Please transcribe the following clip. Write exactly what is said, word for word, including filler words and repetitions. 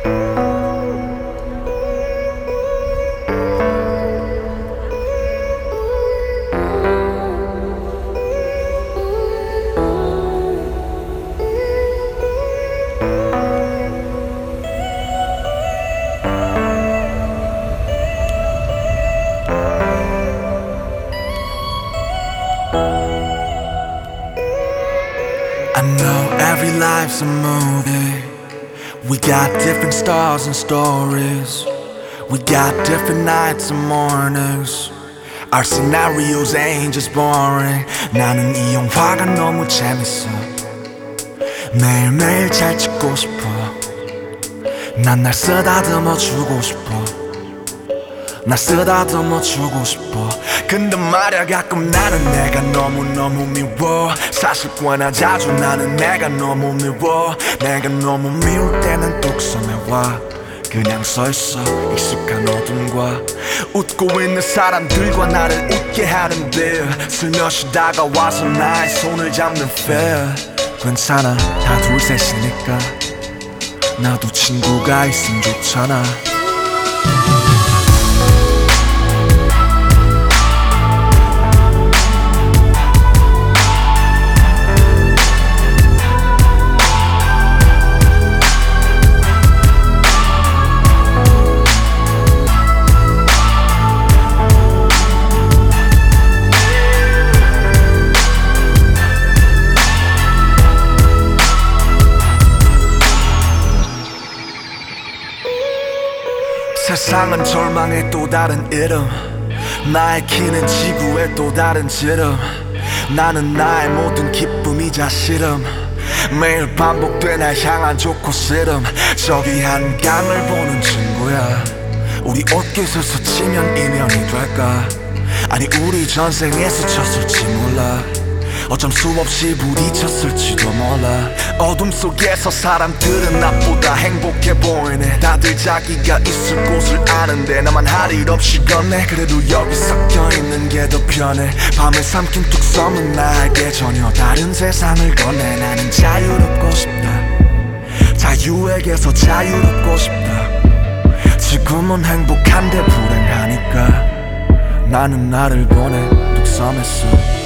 I know every life's a movie. We got different stars and stories. We got different nights and mornings. Our scenarios ain't just boring. 나는 이 영화가 너무 재밌어. 매일매일 잘 찍고 싶어. 난 날 쓰다듬어 주고 싶어. 날 쓰다듬어 주고 싶어. 근데 말야 가끔 나는 내가 너무너무 미워. 사실 꽤나 자주 나는 내가 너무 미워. 내가 너무 미울 때는 뚝섬에와 그냥 서있어 익숙한 어둠과 웃고 있는 사람들과 나를 웃게 하는데 슬며시 다가와서 나의 손을 잡는 feel. 괜찮아 다 둘셋이니까 나도 친구가 있으면 좋잖아. 세상은 절망의 또 다른 이름. 나의 키는 지구의 또 다른 지름. 나는 나의 모든 기쁨이자 싫음. 매일 반복돼 날 향한 좋고 싫음. 저기 한강을 보는 친구야. 우리 옷깃을 스치면 인연이 될까? 아니 우리 전생에 스쳤을지 몰라. 어쩜 수없이 부딪혔을지도 몰라. 어둠 속에서 사람들은 나보다 행복해 보이네. 다들 자기가 있을 곳을 아는데 나만 할 일 없이 걷네. 그래도 여기 섞여있는 게 더 편해. 밤을 삼킨 뚝섬은 나에게 전혀 다른 세상을 건네. 나는 자유롭고 싶다. 자유에게서 자유롭고 싶다. 지금은 행복한데 불행하니까 나는 나를 보내 뚝섬에서.